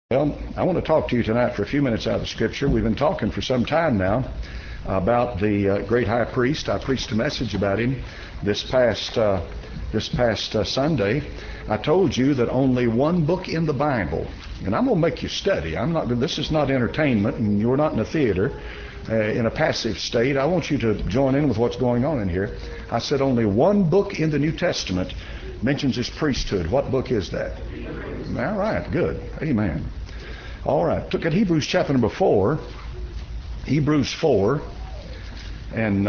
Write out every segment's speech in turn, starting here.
Well, I want to talk to you tonight for a few minutes out of the Scripture. We've been talking for some time now about the great high priest. I preached a message about him this past Sunday. I told you that only one book in the Bible, and I'm going to make you study. This is not entertainment, and you're not in a theater in a passive state. I want you to join in with what's going on in here. I said only one book in the New Testament mentions his priesthood. What book is that? All right, good. Amen. All right, look at Hebrews chapter number 4. Hebrews 4. And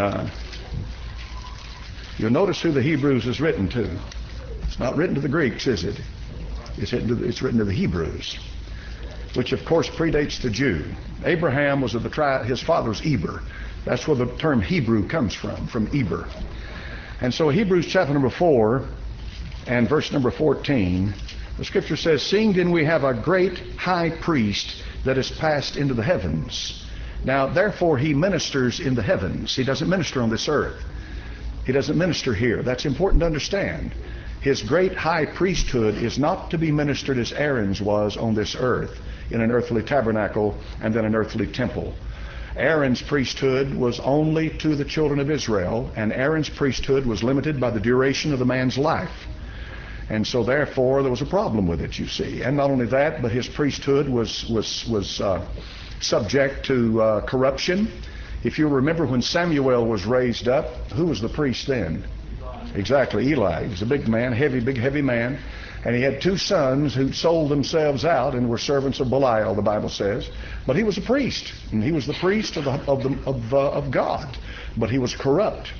you'll notice who the Hebrews is written to. It's not written to the Greeks, is it? It's written to the Hebrews, which of course predates the Jew. Abraham was of the tribe, his father was Eber. That's where the term Hebrew comes from Eber. And so Hebrews chapter number 4 and verse number 14, the Scripture says, "Seeing then we have a great high priest that is passed into the heavens. Now therefore he ministers in the heavens." He doesn't minister on this earth. He doesn't minister here. That's important to understand. His great high priesthood is not to be ministered as Aaron's was on this earth, in an earthly tabernacle and then an earthly temple. Aaron's priesthood was only to the children of Israel, and Aaron's priesthood was limited by the duration of the man's life. And so therefore there was a problem with it, you see. And not only that, but his priesthood was subject to corruption. If you remember when Samuel was raised up, who was the priest then? Exactly, Eli. He was a big man, big heavy man. And he had two sons who sold themselves out and were servants of Belial, the Bible says. But he was a priest, and he was the priest of God. But he was corrupt.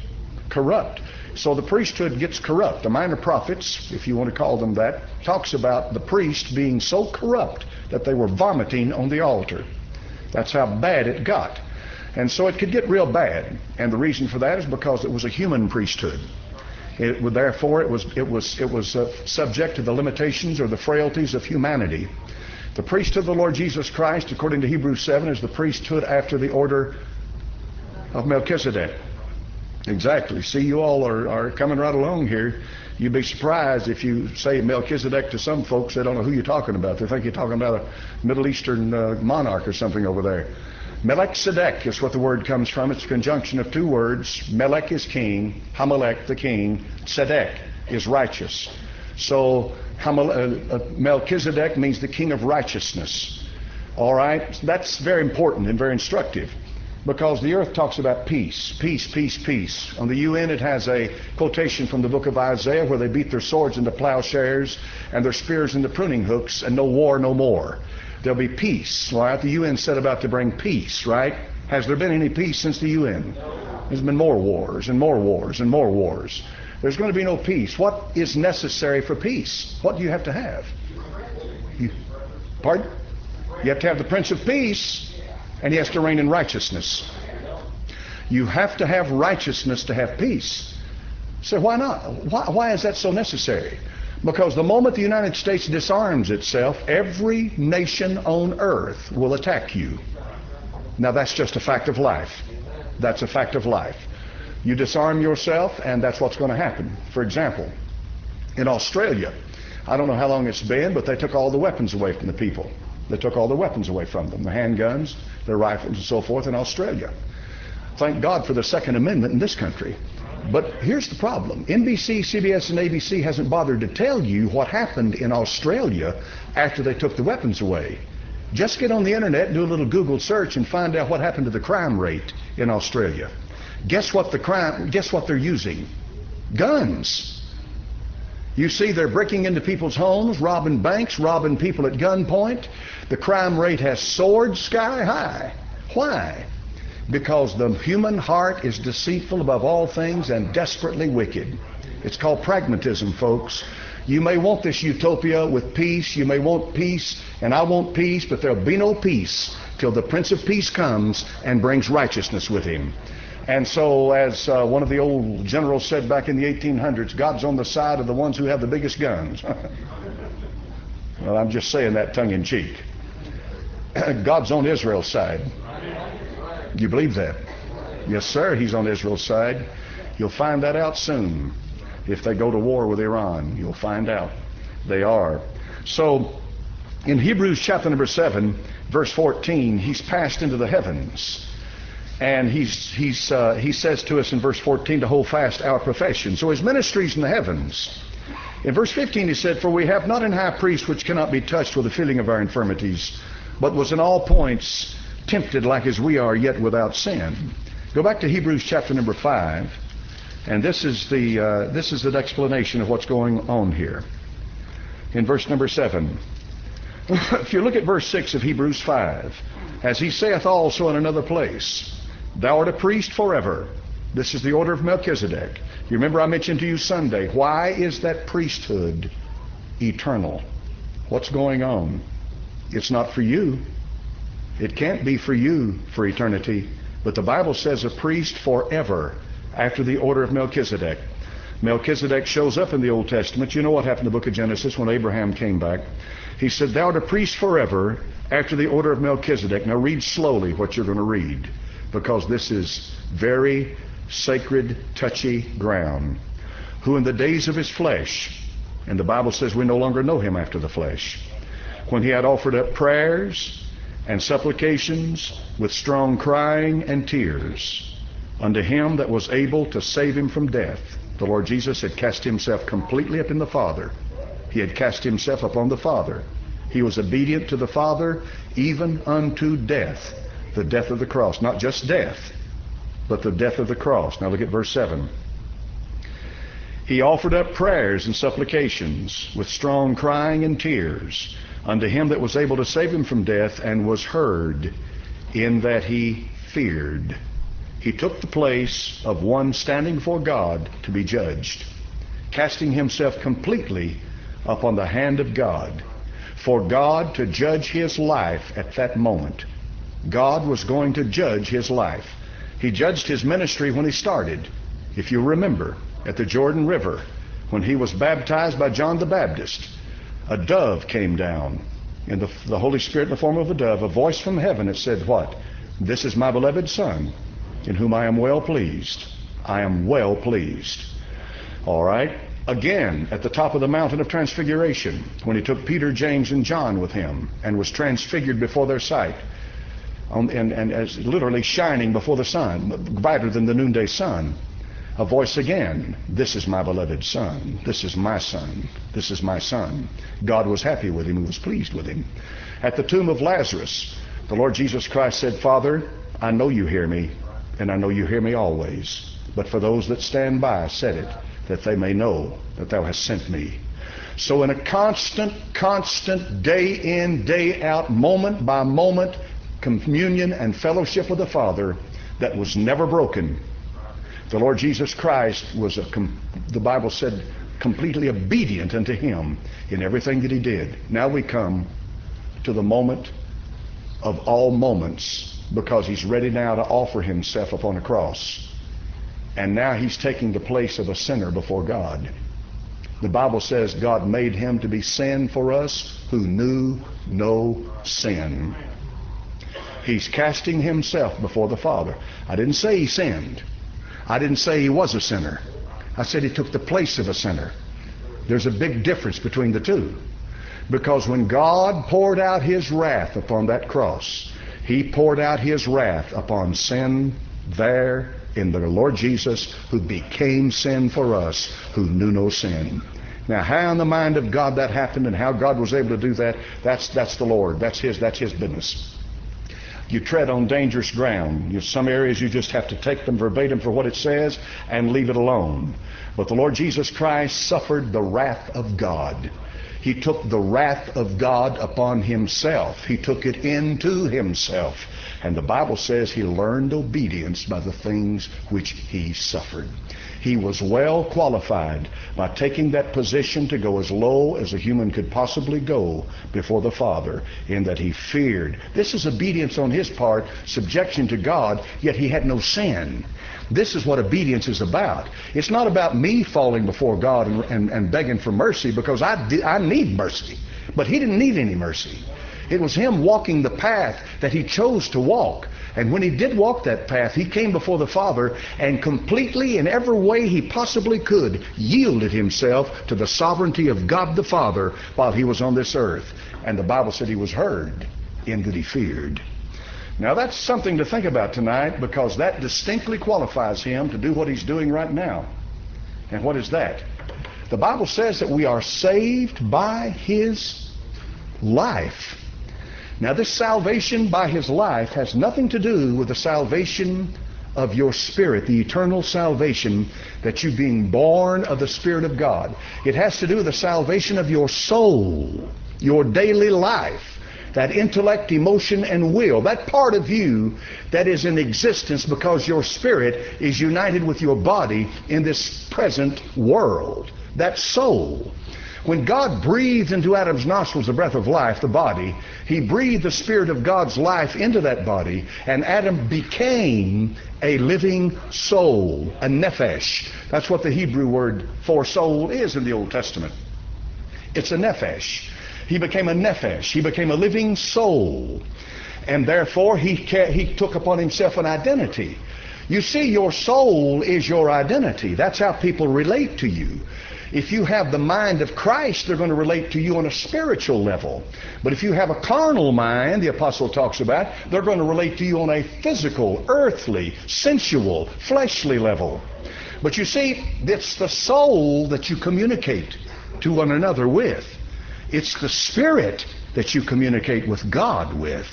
So the priesthood gets corrupt. The Minor Prophets, if you want to call them that, talks about the priest being so corrupt that they were vomiting on the altar. That's how bad it got. And so it could get real bad. And the reason for that is because it was a human priesthood. Therefore, it was subject to the limitations or the frailties of humanity. The priesthood of the Lord Jesus Christ, according to Hebrews 7, is the priesthood after the order of Melchizedek. Exactly. See, you all are coming right along here. You'd be surprised if you say Melchizedek to some folks. They don't know who you're talking about. They think you're talking about a Middle Eastern monarch or something over there. Melchizedek is what the word comes from. It's a conjunction of two words. Melech is king, Hamelech the king, Tzedek is righteous. So Melchizedek means the king of righteousness. All right? That's very important and very instructive, because the earth talks about peace. On the UN, it has a quotation from the book of Isaiah where they beat their swords into plowshares and their spears into pruning hooks, and no war no more. There'll be peace. Right? The UN set about to bring peace, right? Has there been any peace since the UN? There's been more wars and more wars and more wars. There's going to be no peace. What is necessary for peace? What do you have to have? Pardon? You have to have the Prince of Peace, and he has to reign in righteousness. You have to have righteousness to have peace. So why not? Why is that so necessary? Because the moment the United States disarms itself, every nation on earth will attack you. Now that's just a fact of life. That's a fact of life. You disarm yourself, and that's what's going to happen. For example, in Australia, I don't know how long it's been, but they took all the weapons away from the people. They took all the weapons away from them, the handguns, their rifles, and so forth in Australia. Thank God for the Second Amendment in this country. But here's the problem. NBC, CBS, and ABC hasn't bothered to tell you what happened in Australia after they took the weapons away. Just get on the internet and do a little Google search and find out what happened to the crime rate in Australia. Guess what they're using? Guns. You see, they're breaking into people's homes, robbing banks, robbing people at gunpoint. The crime rate has soared sky high. Why? Because the human heart is deceitful above all things and desperately wicked. It's called pragmatism, folks. You may want this utopia with peace. You may want peace, and I want peace, but there'll be no peace till the Prince of Peace comes and brings righteousness with him. And so, as one of the old generals said back in the 1800s, God's on the side of the ones who have the biggest guns. Well, I'm just saying that tongue-in-cheek. God's on Israel's side. Do you believe that? Yes, sir, he's on Israel's side. You'll find that out soon. If they go to war with Iran, you'll find out they are. So In Hebrews chapter number 7, verse 14, he's passed into the heavens. And he says to us in verse 14 to hold fast our profession. So his ministry's in the heavens. In verse 15 he said, "For we have not an high priest which cannot be touched with the feeling of our infirmities, but was in all points tempted like as we are, yet without sin." Go back to Hebrews chapter number 5, and this is the explanation of what's going on here. In verse number 7, if you look at verse 6 of Hebrews 5, "As he saith also in another place, Thou art a priest forever." This is the order of Melchizedek. You remember I mentioned to you Sunday, why is that priesthood eternal? What's going on? It's not for you. It can't be for you for eternity. But the Bible says a priest forever after the order of Melchizedek. Melchizedek shows up in the Old Testament. You know what happened in the book of Genesis when Abraham came back. He said, "Thou art a priest forever after the order of Melchizedek." Now read slowly what you're going to read, because this is very sacred, touchy ground. "Who in the days of his flesh," and the Bible says we no longer know him after the flesh, "when he had offered up prayers and supplications with strong crying and tears unto him that was able to save him from death." The Lord Jesus had cast himself completely up in the Father. He had cast himself upon the Father. He was obedient to the Father even unto death, the death of the cross. Not just death, but the death of the cross. Now look at verse 7. "He offered up prayers and supplications with strong crying and tears unto him that was able to save him from death, and was heard, in that he feared." He took the place of one standing before God to be judged, casting himself completely upon the hand of God, for God to judge his life at that moment. God was going to judge his life. He judged his ministry when he started. If you remember, at the Jordan River, when he was baptized by John the Baptist, a dove came down, and the Holy Spirit in the form of a dove, a voice from heaven, it said what? "This is my beloved Son, in whom I am well pleased." I am well pleased. All right. Again, at the top of the mountain of transfiguration, when he took Peter, James, and John with him and was transfigured before their sight, and as literally shining before the sun, brighter than the noonday sun, a voice again, "This is my beloved Son. This is my Son. This is my Son." God was happy with him. He was pleased with him. At the tomb of Lazarus, the Lord Jesus Christ said, "Father, I know you hear me, and I know you hear me always. But for those that stand by, I said it, that they may know that thou hast sent me." So in a constant, day in, day out, moment by moment, communion and fellowship with the Father that was never broken. The Lord Jesus Christ was, the Bible said, completely obedient unto him in everything that he did. Now we come to the moment of all moments, because he's ready now to offer himself upon a cross. And now he's taking the place of a sinner before God. The Bible says God made him to be sin for us who knew no sin. He's casting himself before the Father. I didn't say he sinned. I didn't say he was a sinner. I said he took the place of a sinner. There's a big difference between the two. Because when God poured out his wrath upon that cross, he poured out his wrath upon sin there in the Lord Jesus, who became sin for us who knew no sin. Now, how in the mind of God that happened and how God was able to do that, that's the Lord. That's his business. You tread on dangerous ground. Some areas you just have to take them verbatim for what it says and leave it alone. But the Lord Jesus Christ suffered the wrath of God. He took the wrath of God upon himself. He took it into himself. And the Bible says he learned obedience by the things which he suffered. He was well qualified by taking that position to go as low as a human could possibly go before the Father, in that he feared. This is obedience on his part, subjection to God, yet he had no sin. This is what obedience is about. It's not about me falling before God and begging for mercy, because I need mercy. But he didn't need any mercy. It was him walking the path that he chose to walk. And when he did walk that path, he came before the Father and completely, in every way he possibly could, yielded himself to the sovereignty of God the Father while he was on this earth. And the Bible said he was heard in that he feared. Now that's something to think about tonight, because that distinctly qualifies him to do what he's doing right now. And what is that? The Bible says that we are saved by his life. Now this salvation by his life has nothing to do with the salvation of your spirit, the eternal salvation that you being born of the Spirit of God. It has to do with the salvation of your soul, your daily life, that intellect, emotion, and will, that part of you that is in existence because your spirit is united with your body in this present world, that soul. When God breathed into Adam's nostrils the breath of life, the body, he breathed the Spirit of God's life into that body, and Adam became a living soul, a nephesh. That's what the Hebrew word for soul is in the Old Testament. It's a nephesh. He became a nephesh. He became a living soul. And therefore, he took upon himself an identity. You see, your soul is your identity. That's how people relate to you. If you have the mind of Christ, they're going to relate to you on a spiritual level. But if you have a carnal mind, the apostle talks about, they're going to relate to you on a physical, earthly, sensual, fleshly level. But you see, it's the soul that you communicate to one another with. It's the Spirit that you communicate with God with.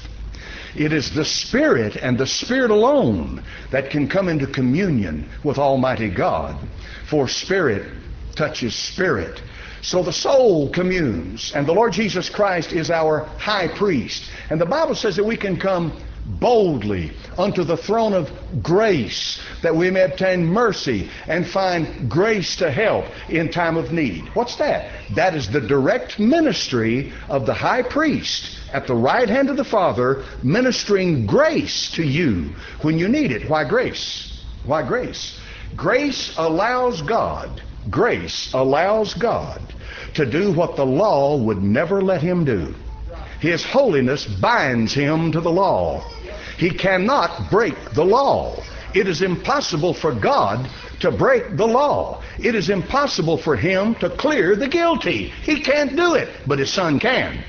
It is the Spirit and the Spirit alone that can come into communion with Almighty God. For Spirit touches Spirit. So the soul communes, and the Lord Jesus Christ is our high priest. And the Bible says that we can come boldly unto the throne of grace, that we may obtain mercy and find grace to help in time of need. What's that? That is the direct ministry of the high priest at the right hand of the Father, ministering grace to you when you need it. Why grace? Why grace? Grace allows God to do what the law would never let him do. His holiness binds him to the law. He cannot break the law. It is impossible for God to break the law. It is impossible for him to clear the guilty. He can't do it, but his Son can.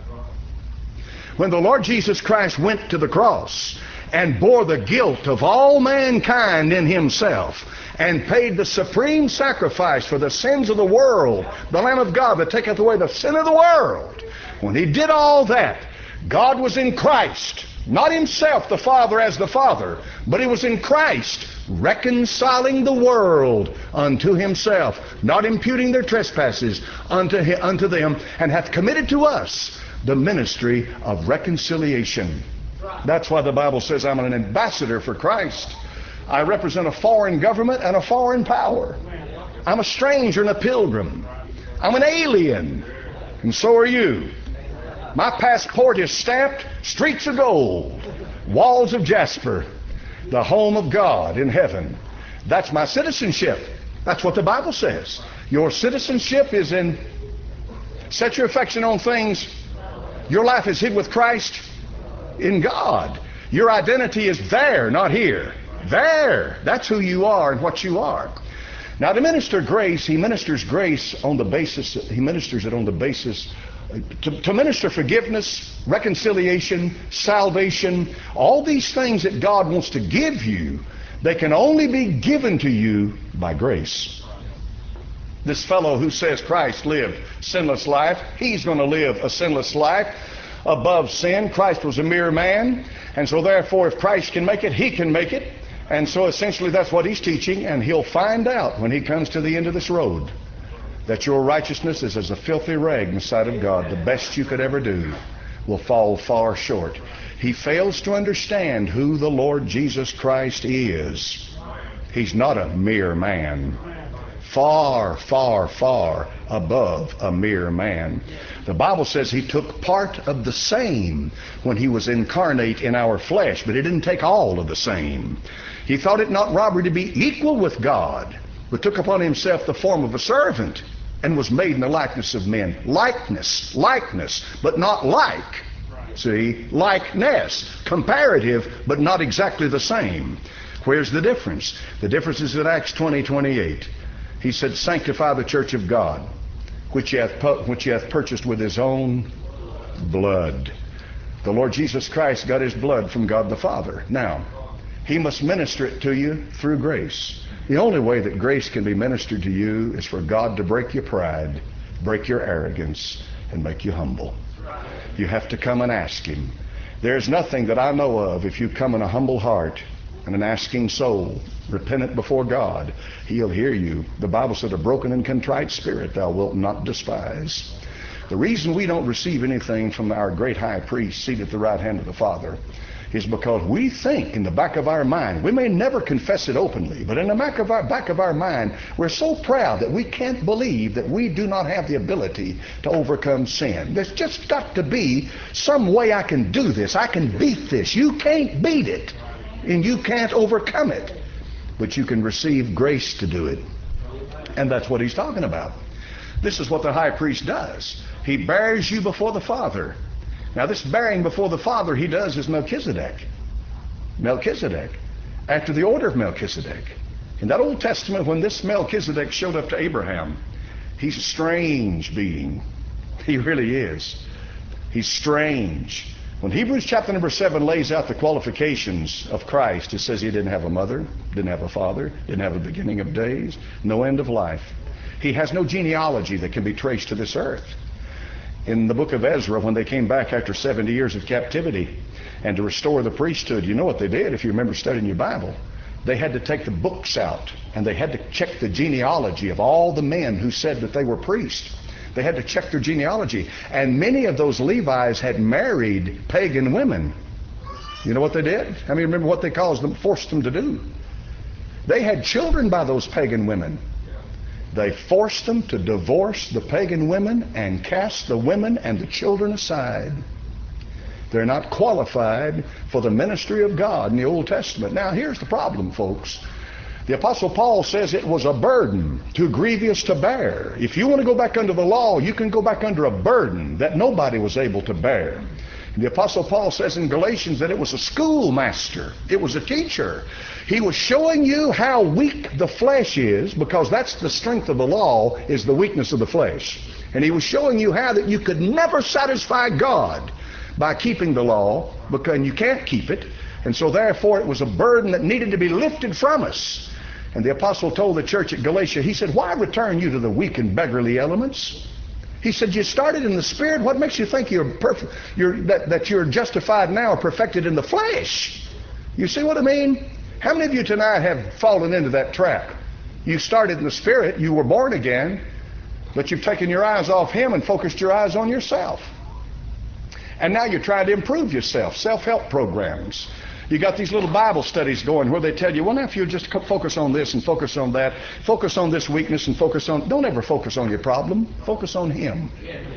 When the Lord Jesus Christ went to the cross and bore the guilt of all mankind in himself and paid the supreme sacrifice for the sins of the world, the Lamb of God that taketh away the sin of the world, when he did all that, God was in Christ, not himself, the Father, as the Father, but he was in Christ, reconciling the world unto himself, not imputing their trespasses unto them, and hath committed to us the ministry of reconciliation. That's why the Bible says I'm an ambassador for Christ. I represent a foreign government and a foreign power. I'm a stranger and a pilgrim. I'm an alien, and so are you. My passport is stamped streets of gold, walls of jasper, the home of God in heaven. That's my citizenship. That's what the Bible says. Your citizenship is in, set your affection on things. Your life is hid with Christ in God. Your identity is there, not here. There. That's who you are and what you are. Now to minister grace, he ministers grace on the basis, he ministers it on the basis to minister forgiveness, reconciliation, salvation, all these things that God wants to give you, they can only be given to you by grace. This fellow who says Christ lived a sinless life, he's going to live a sinless life above sin. Christ was a mere man, and so therefore if Christ can make it, he can make it. And so essentially that's what he's teaching, and he'll find out when he comes to the end of this road that your righteousness is as a filthy rag in the sight of God. The best you could ever do will fall far short. He fails to understand who the Lord Jesus Christ is. He's not a mere man. Far, far, far above a mere man. The Bible says he took part of the same when he was incarnate in our flesh, but he didn't take all of the same. He thought it not robbery to be equal with God, but took upon himself the form of a servant and was made in the likeness of men. Likeness, but not like. See, likeness, comparative, but not exactly the same. Where's the difference? The difference is in Acts 20:28. He said, sanctify the church of God, which he hath purchased with his own blood. The Lord Jesus Christ got his blood from God the Father. Now, he must minister it to you through grace. The only way that grace can be ministered to you is for God to break your pride, break your arrogance, and make you humble. You have to come and ask him. There's nothing that I know of, if you come in a humble heart and an asking soul, repentant before God, he'll hear you. The Bible said, a broken and contrite spirit thou wilt not despise. The reason we don't receive anything from our great high priest seated at the right hand of the Father is because we think in the back of our mind, we may never confess it openly, but in the back of our mind, we're so proud that we can't believe that we do not have the ability to overcome sin. There's just got to be some way I can do this. I can beat this. You can't beat it, and you can't overcome it, but you can receive grace to do it. And that's what he's talking about. This is what the high priest does. He bears you before the Father. Now, this bearing before the Father he does is Melchizedek. Melchizedek, after the order of Melchizedek. In that Old Testament, when this Melchizedek showed up to Abraham, he's a strange being. He really is. He's strange. When Hebrews chapter number 7 lays out the qualifications of Christ, it says he didn't have a mother, didn't have a father, didn't have a beginning of days, no end of life. He has no genealogy that can be traced to this earth. In the book of Ezra, when they came back after 70 years of captivity and to restore the priesthood, you know what they did if you remember studying your Bible? They had to take the books out and they had to check the genealogy of all the men who said that they were priests. They had to check their genealogy. And many of those Levites had married pagan women. You know what they did? How many remember what they forced them to do? They had children by those pagan women. They forced them to divorce the pagan women and cast the women and the children aside. They're not qualified for the ministry of God in the Old Testament. Now, here's the problem, folks. The Apostle Paul says it was a burden too grievous to bear. If you want to go back under the law, you can go back under a burden that nobody was able to bear. The Apostle Paul says in Galatians that it was a schoolmaster. It was a teacher. He was showing you how weak the flesh is, because that's the strength of the law, is the weakness of the flesh. And he was showing you how that you could never satisfy God by keeping the law, because you can't keep it. And so therefore it was a burden that needed to be lifted from us. And the apostle told the church at Galatia, he said, why return you to the weak and beggarly elements? He said, you started in the Spirit. What makes you think you're perfect, that you're justified now or perfected in the flesh? You see what I mean? How many of you tonight have fallen into that trap? You started in the Spirit, you were born again, but you've taken your eyes off Him and focused your eyes on yourself. And now you're trying to improve yourself, self-help programs. You got these little Bible studies going where they tell you, well, now if you just focus on this and focus on that, focus on this weakness and focus on, don't ever focus on your problem, focus on Him.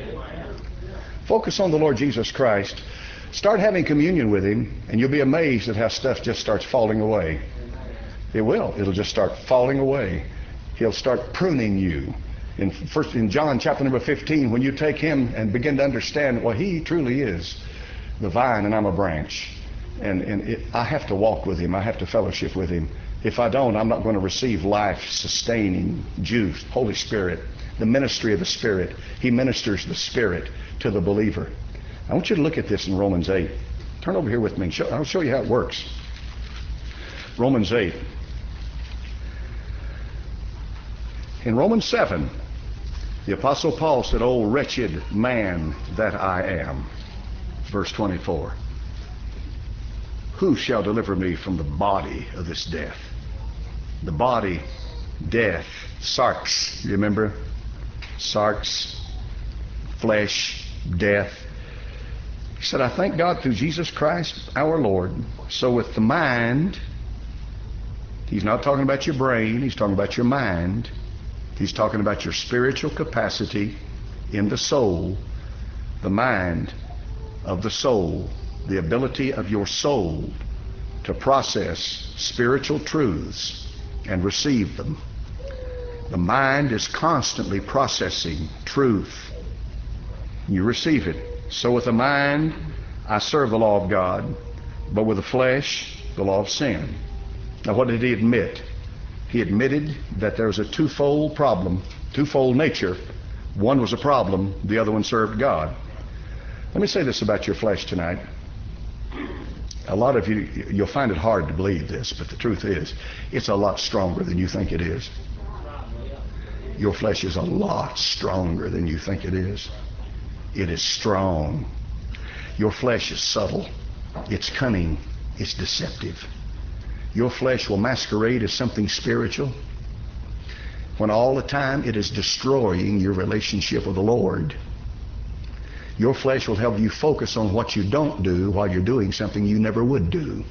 Focus on the Lord Jesus Christ. Start having communion with Him, and you'll be amazed at how stuff just starts falling away. It will. It'll just start falling away. He'll start pruning you. In John chapter number 15, when you take Him and begin to understand, well, He truly is the vine and I'm a branch. I have to walk with Him. I have to fellowship with Him. If I don't, I'm not going to receive life-sustaining juice, Holy Spirit, the ministry of the Spirit. He ministers the Spirit to the believer. I want you to look at this in Romans 8. Turn over here with me. I'll show you how it works. Romans 8. In Romans 7, the Apostle Paul said, "O wretched man that I am." Verse 24. Who shall deliver me from the body of this death? The body, death, sarx. You remember? Sarx, flesh, death. He said, I thank God through Jesus Christ our Lord. So with the mind, he's not talking about your brain, he's talking about your mind. He's talking about your spiritual capacity in the soul, the mind of the soul, the ability of your soul to process spiritual truths and receive them. The mind is constantly processing truth. You receive it. So with the mind, I serve the law of God, but with the flesh, the law of sin. Now what did he admit? He admitted that there's a twofold problem, twofold nature. One was a problem, the other one served God. Let me say this about your flesh tonight. A lot of you, you'll find it hard to believe this, but the truth is, it's a lot stronger than you think it is. Your flesh is a lot stronger than you think it is. It is strong. Your flesh is subtle. It's cunning. It's deceptive. Your flesh will masquerade as something spiritual when all the time it is destroying your relationship with the Lord. Your flesh will help you focus on what you don't do while you're doing something you never would do.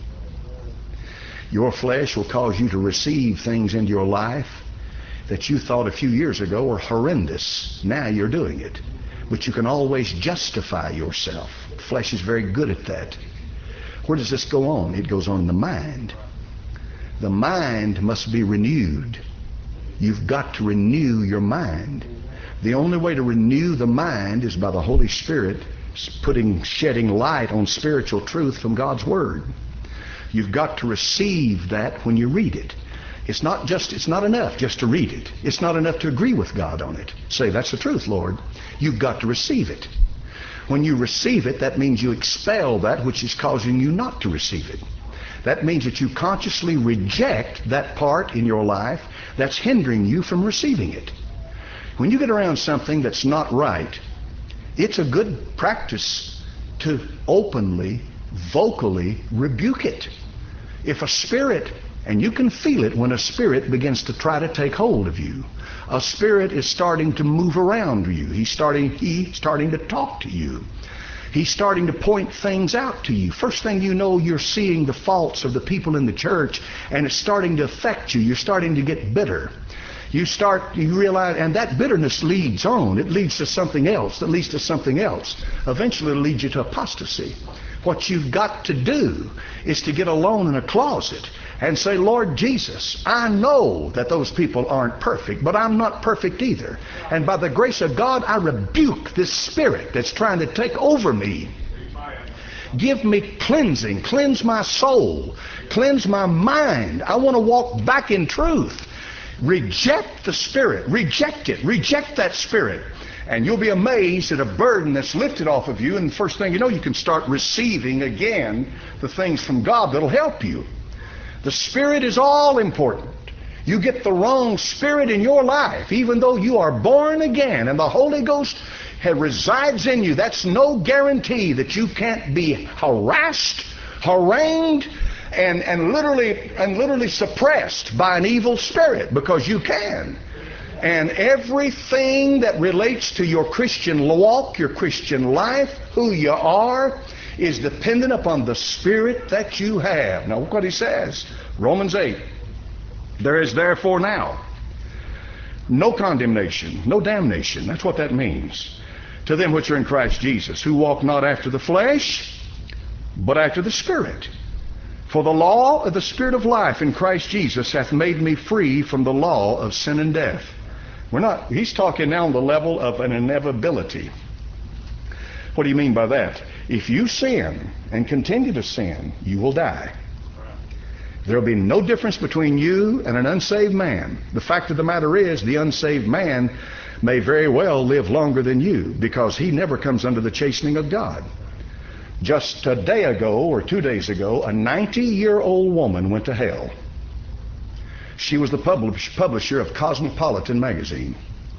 Your flesh will cause you to receive things into your life that you thought a few years ago were horrendous. Now you're doing it. But you can always justify yourself. Flesh is very good at that. Where does this go on? It goes on in the mind. The mind must be renewed. You've got to renew your mind. The only way to renew the mind is by the Holy Spirit shedding light on spiritual truth from God's Word. You've got to receive that when you read it. It's not enough just to read it. It's not enough to agree with God on it. Say, that's the truth, Lord. You've got to receive it. When you receive it, that means you expel that which is causing you not to receive it. That means that you consciously reject that part in your life that's hindering you from receiving it. When you get around something that's not right, it's a good practice to openly, vocally rebuke it. If a spirit, and you can feel it when a spirit begins to try to take hold of you. A spirit is starting to move around you. He's starting to talk to you. He's starting to point things out to you. First thing you know, you're seeing the faults of the people in the church, and it's starting to affect you. You're starting to get bitter. You realize, and that bitterness leads on. It leads to something else. That leads to something else. Eventually it'll lead you to apostasy. What you've got to do is to get alone in a closet and say, Lord Jesus, I know that those people aren't perfect, but I'm not perfect either. And by the grace of God, I rebuke this spirit that's trying to take over me. Give me cleansing. Cleanse my soul. Cleanse my mind. I want to walk back in truth. Reject the spirit. Reject it. Reject that spirit. And you'll be amazed at a burden that's lifted off of you. And the first thing you know, you can start receiving again the things from God that'll help you. The spirit is all important. You get the wrong spirit in your life, even though you are born again and the Holy Ghost resides in you. That's no guarantee that you can't be harassed, harangued, and literally suppressed by an evil spirit, because you can. And everything that relates to your Christian walk, your Christian life, who you are, is dependent upon the spirit that you have. Now look what he says. Romans 8. There is therefore now no condemnation, no damnation. That's what that means. To them which are in Christ Jesus, who walk not after the flesh, but after the Spirit. For the law of the Spirit of life in Christ Jesus hath made me free from the law of sin and death. He's talking now on the level of an inevitability. What do you mean by that? If you sin and continue to sin, you will die. There will be no difference between you and an unsaved man. The fact of the matter is, the unsaved man may very well live longer than you, because he never comes under the chastening of God. Just a day ago or 2 days ago, a 90-year-old woman went to hell. She was the publisher of Cosmopolitan magazine.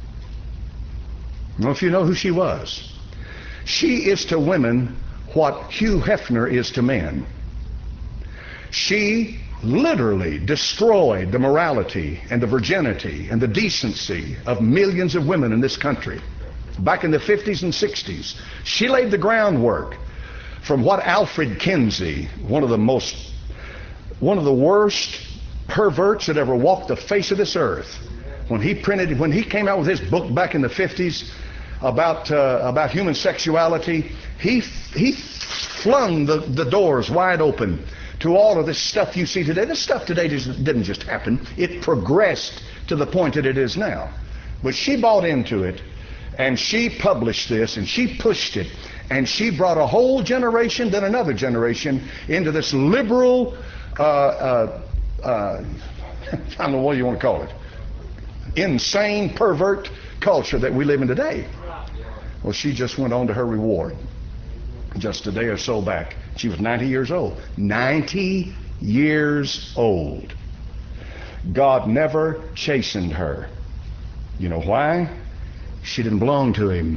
I don't know if you know who she was. She is to women what Hugh Hefner is to men. She literally destroyed the morality and the virginity and the decency of millions of women in this country. Back in the 50s and 60s, she laid the groundwork from what Alfred Kinsey, one of the worst perverts that ever walked the face of this earth, when he came out with his book back in the 50s about human sexuality, he flung the doors wide open to all of this stuff you see today. This stuff today didn't just happen. It progressed to the point that it is now. But she bought into it, and she published this, and she pushed it, and she brought a whole generation, then another generation, into this liberal, I don't know what you want to call it, insane, pervert culture that we live in today. Well, she just went on to her reward. just a day or so back. She was 90 years old. 90 years old. God never chastened her. You know why? She didn't belong to him.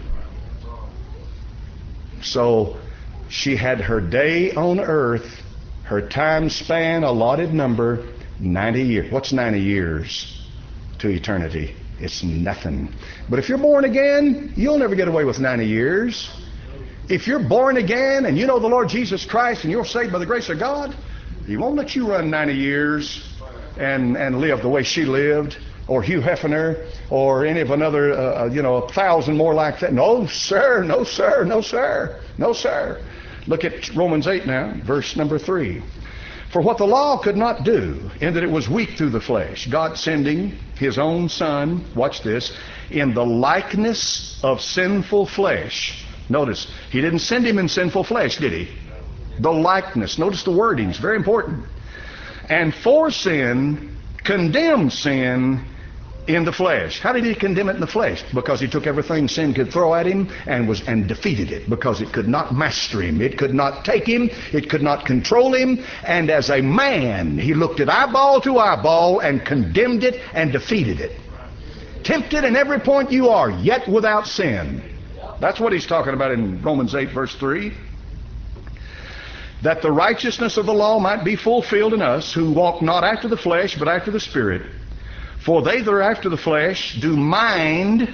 So she had her day on earth, her time span, allotted number, 90 years. What's 90 years to eternity? It's nothing. But if you're born again, you'll never get away with 90 years. If you're born again and you know the Lord Jesus Christ and you're saved by the grace of God, he won't let you run 90 years and live the way she lived, or Hugh Hefner, or any of another, 1,000 more like that. No, sir, no, sir, no, sir, no, sir. Look at Romans 8 now, verse number 3. For what the law could not do, in that it was weak through the flesh, God sending his own Son, watch this, in the likeness of sinful flesh. Notice, he didn't send him in sinful flesh, did he? The likeness. Notice the wording, it's very important. And for sin, condemned sin in the flesh. How did he condemn it in the flesh? Because he took everything sin could throw at him and defeated it, because it could not master him, it could not take him, it could not control him, and as a man he looked at eyeball to eyeball and condemned it and defeated it. Tempted in every point you are, yet without sin. That's what he's talking about in Romans 8 verse 3. That the righteousness of the law might be fulfilled in us, who walk not after the flesh, but after the Spirit. For they that are after the flesh do mind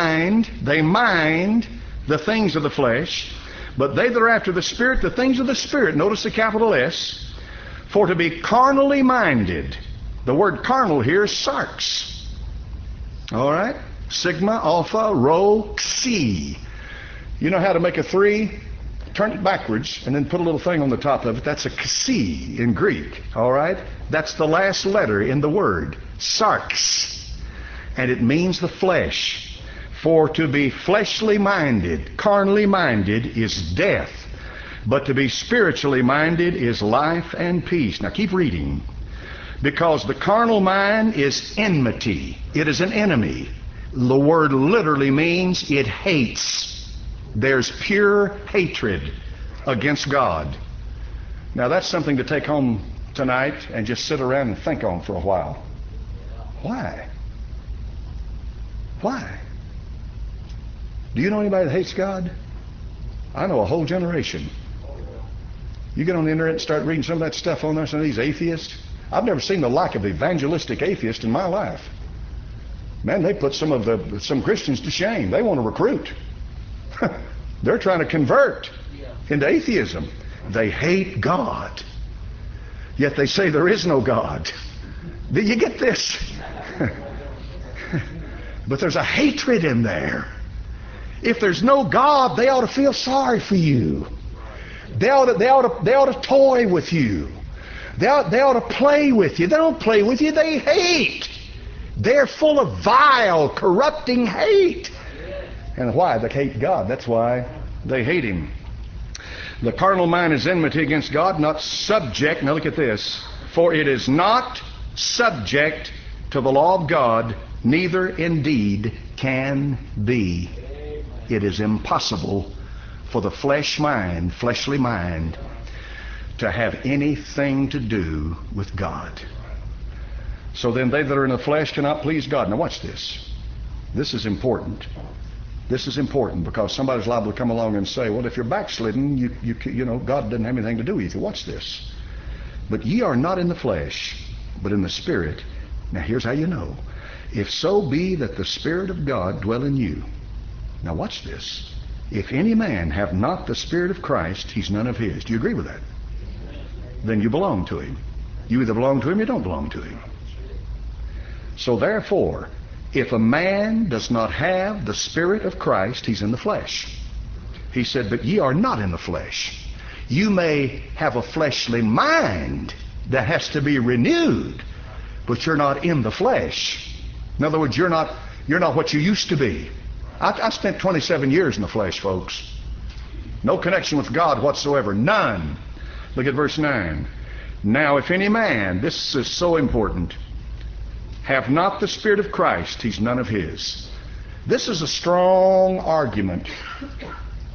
the things of the flesh, but they that are after the Spirit, the things of the Spirit. Notice the capital S. For to be carnally minded. The word carnal here is sarx. All right? Sigma, alpha, rho, xi. You know how to make a 3? Turn it backwards and then put a little thing on the top of it. That's a xi in Greek. All right? That's the last letter in the word. Sarx. And it means the flesh. For to be fleshly minded, carnally minded, is death. But to be spiritually minded is life and peace. Now keep reading. Because the carnal mind is enmity. It is an enemy. The word literally means it hates. There's pure hatred against God. Now that's something to take home tonight and just sit around and think on for a while. Why? Why? Do you know anybody that hates God? I know a whole generation. You get on the internet and start reading some of that stuff on there, some of these atheists. I've never seen the like of evangelistic atheist in my life. Man, they put some Christians to shame. They want to recruit. They're trying to convert into atheism. They hate God. Yet they say there is no God. Do you get this? But there's a hatred in there. If there's no God, they ought to feel sorry for you. They ought to toy with you. They ought to play with you. They don't play with you, they hate. They're full of vile, corrupting hate. And why? They hate God. That's why they hate him. The carnal mind is enmity against God, not subject. Now look at this. For it is not subject to the law of God, neither indeed can be. It is impossible for the fleshly mind, to have anything to do with God. So then they that are in the flesh cannot please God. Now watch this. This is important. This is important, because somebody's liable to come along and say, well, if you're backslidden, you know, God doesn't have anything to do with you. Watch this. But ye are not in the flesh, but in the Spirit. Now here's how you know. If so be that the Spirit of God dwell in you. Now watch this. If any man have not the Spirit of Christ, he's none of his. Do you agree with that? Then you belong to him. You either belong to him or you don't belong to him. So therefore, if a man does not have the Spirit of Christ, he's in the flesh. He said, but ye are not in the flesh. You may have a fleshly mind that has to be renewed, but you're not in the flesh. In other words, you're not what you used to be. I spent 27 years in the flesh, folks. No connection with God whatsoever. None. Look at verse 9. Now if any man, this is so important, have not the Spirit of Christ, he's none of his. This is a strong argument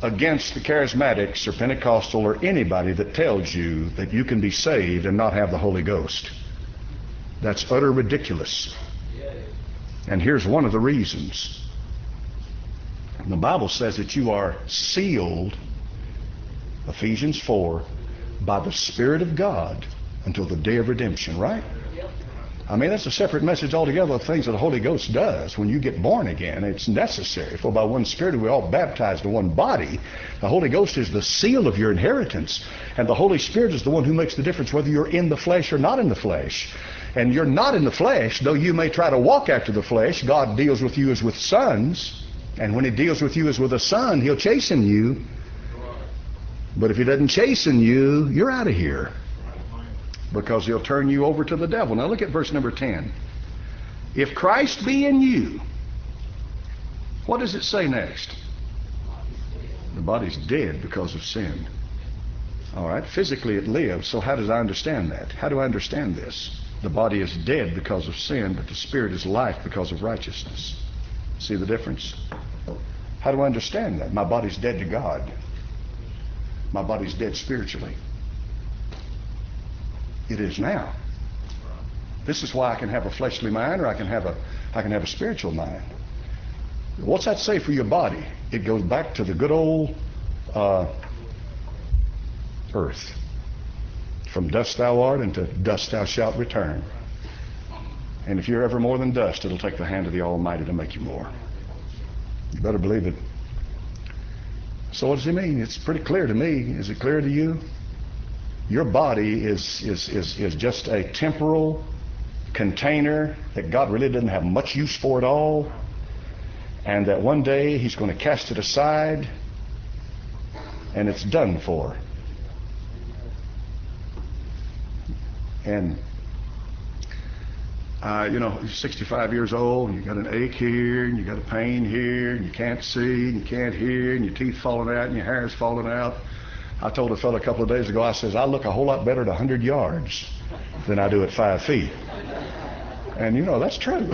against the charismatics or Pentecostal or anybody that tells you that you can be saved and not have the Holy Ghost. That's utter ridiculous. And here's one of the reasons. The Bible says that you are sealed, Ephesians 4, by the Spirit of God until the day of redemption, right? I mean, that's a separate message altogether of things that the Holy Ghost does. When you get born again, it's necessary. For by one Spirit we're all baptized in one body. The Holy Ghost is the seal of your inheritance. And the Holy Spirit is the one who makes the difference whether you're in the flesh or not in the flesh. And you're not in the flesh, though you may try to walk after the flesh. God deals with you as with sons. And when He deals with you as with a son, He'll chasten you. But if He doesn't chasten you, you're out of here. Because He'll turn you over to the devil. Now look at verse number 10. If Christ be in you, what does it say next? The body's dead because of sin. All right, physically it lives, so how does I understand that? How do I understand this? The body is dead because of sin, but the spirit is life because of righteousness. See the difference? How do I understand that? My body's dead to God. My body's dead spiritually. It is now. This is why I can have a fleshly mind, or I can have a spiritual mind. What's that say for your body? It goes back to the good old earth. From dust thou art, and to dust thou shalt return. And if you're ever more than dust, it'll take the hand of the Almighty to make you more. You better believe it. So what does He mean? It's pretty clear to me. Is it clear to you? Your body is just a temporal container that God really doesn't have much use for at all, and that one day He's going to cast it aside, and it's done for. And you're 65 years old, and you got an ache here, and you got a pain here, and you can't see, and you can't hear, and your teeth falling out, and your hair's falling out. I told a fellow a couple of days ago, I says, I look a whole lot better at 100 yards than I do at 5 feet. And that's true.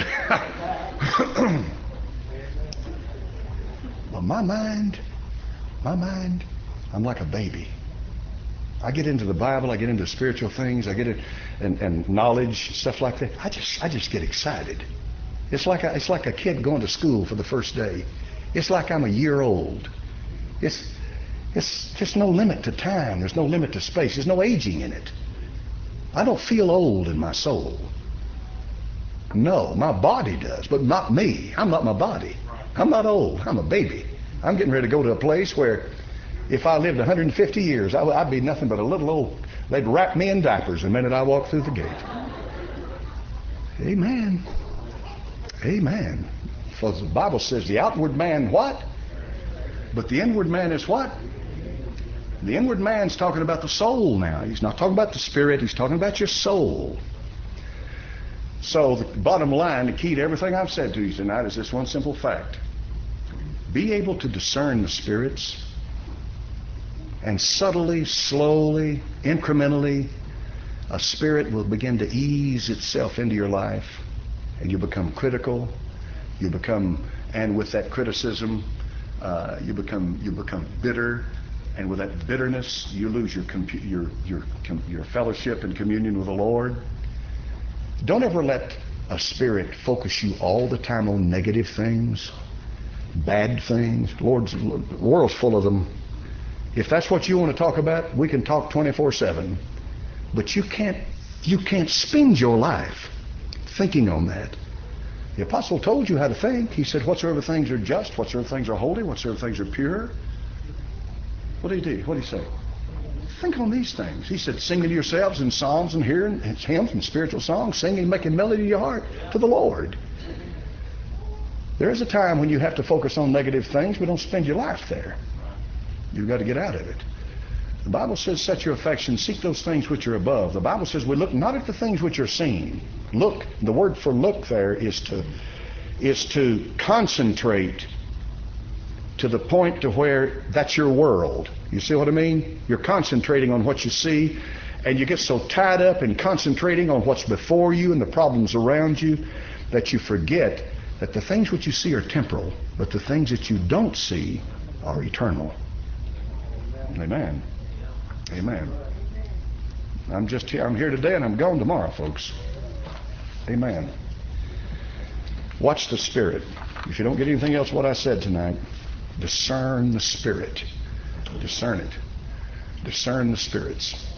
But my mind, I'm like a baby. I get into the Bible, I get into spiritual things, I get it, and knowledge, stuff like that. I just get excited. It's like a kid going to school for the first day. It's like I'm a year old. It's just no limit to time. There's no limit to space. There's no aging in it. I don't feel old in my soul. No, my body does, but not me. I'm not my body. I'm not old. I'm a baby. I'm getting ready to go to a place where if I lived 150 years, I'd be nothing but a little old. They'd wrap me in diapers the minute I walk through the gate. Amen. Amen. For the Bible says the outward man what? But the inward man is what? The inward man's talking about the soul now. He's not talking about the spirit. He's talking about your soul. So the bottom line, the key to everything I've said to you tonight is this one simple fact. Be able to discern the spirits, and subtly, slowly, incrementally, a spirit will begin to ease itself into your life, and you become critical. And with that criticism, you become bitter. And with that bitterness, you lose your fellowship and communion with the Lord. Don't ever let a spirit focus you all the time on negative things, bad things. The world's full of them. If that's what you want to talk about, we can talk 24/7. But you can't spend your life thinking on that. The apostle told you how to think. He said, whatsoever things are just, whatsoever things are holy, whatsoever things are pure. What did he do? What did he say? Think on these things. He said, singing to yourselves in psalms and hymns and spiritual songs, singing, making melody in your heart to the Lord. There is a time when you have to focus on negative things, but don't spend your life there. You've got to get out of it. The Bible says, set your affections, seek those things which are above. The Bible says we look not at the things which are seen. Look, the word for look there is to concentrate to the point to where that's your world. You see what I mean? You're concentrating on what you see, and you get so tied up in concentrating on what's before you and the problems around you that you forget that the things which you see are temporal, but the things that you don't see are eternal. Amen. Amen. I'm just here. I'm here today and I'm gone tomorrow, folks. Amen. Watch the Spirit. If you don't get anything else what I said tonight, discern the Spirit. Discern it. Discern the spirits.